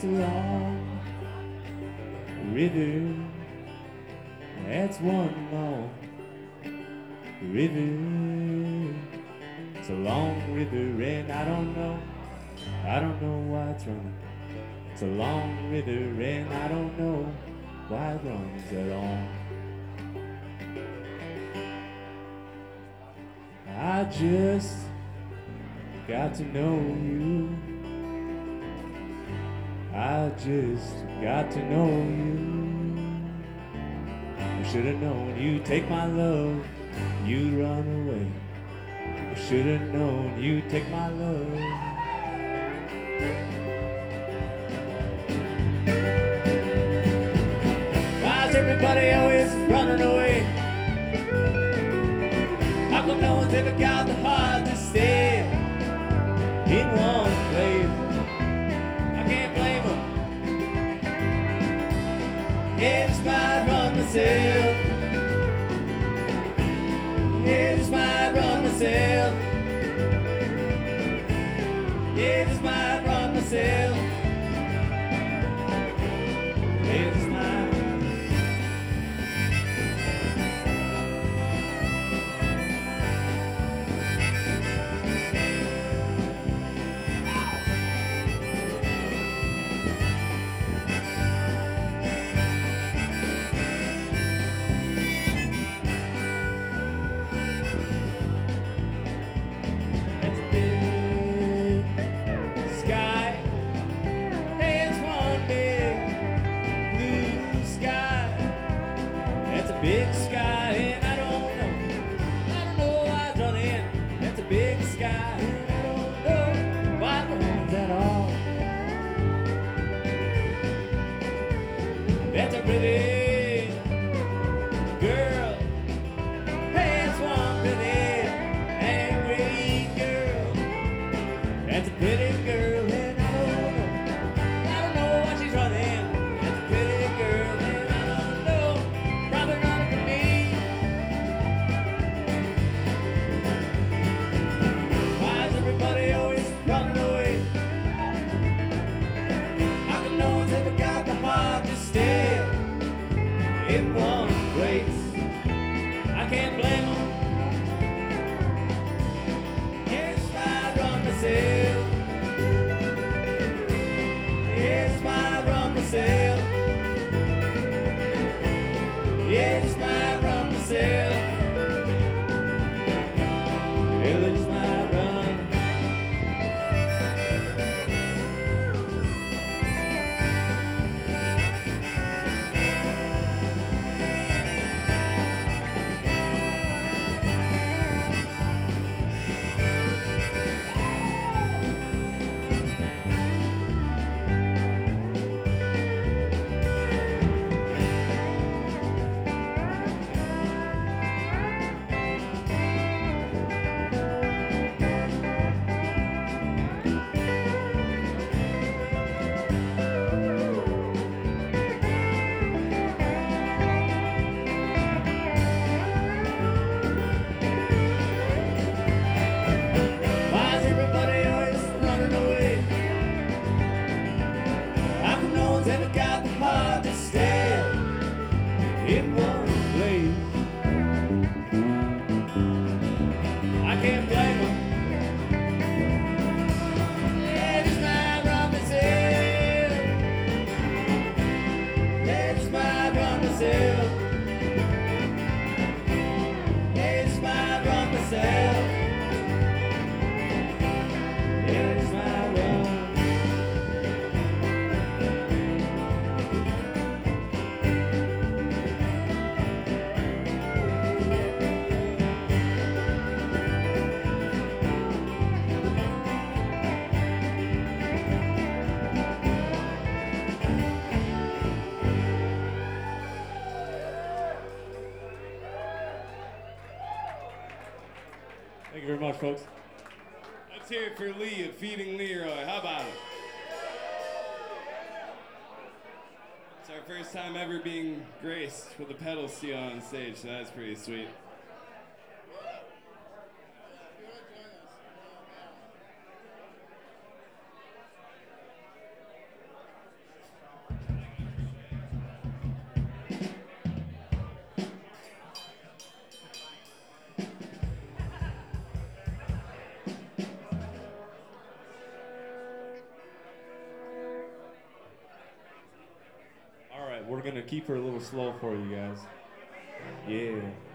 It's a long river. That's one long river. It's a long river and I don't know why it's running. It's a long river and I don't know why it runs at all. I just got to know you. I just got to know you. I should have known you'd take my love, you'd run away. I should have known you'd take my love. Why's everybody always running away? How come no one's ever got the heart to stay in one place? I can't blame them. Yeah, just might run myself. Yeah, just might run myself. Yeah, just might run myself. Yeah, just might. Big sky and I don't know why it's running. That's a big sky and I don't know why it runs at all. That's a pretty girl. Hey, it's one pretty angry girl. That's a pretty girl and I don't know why she's running. That's a pretty girl and I don't know. Probably running from me. Why is everybody always running away? How come no one's ever got the heart to stay in one place? I can't blame them. Yes, I run myself. Yes, I run myself. Yes, I run myself. Yeah, just might run. Why is everybody always running away? How come no one's ever got the heart to stay in one place? I can't blame them. Yeah, just might run myself. Yeah, just might run myself. Yeah, just might run myself. Yeah, just might run. Thank you very much, folks. Let's hear it for Lee of Feeding Leroy. How about it? It's our first time ever being graced with a pedal steel on stage, so that's pretty sweet. All right, we're gonna keep her a little slow for you guys. Yeah.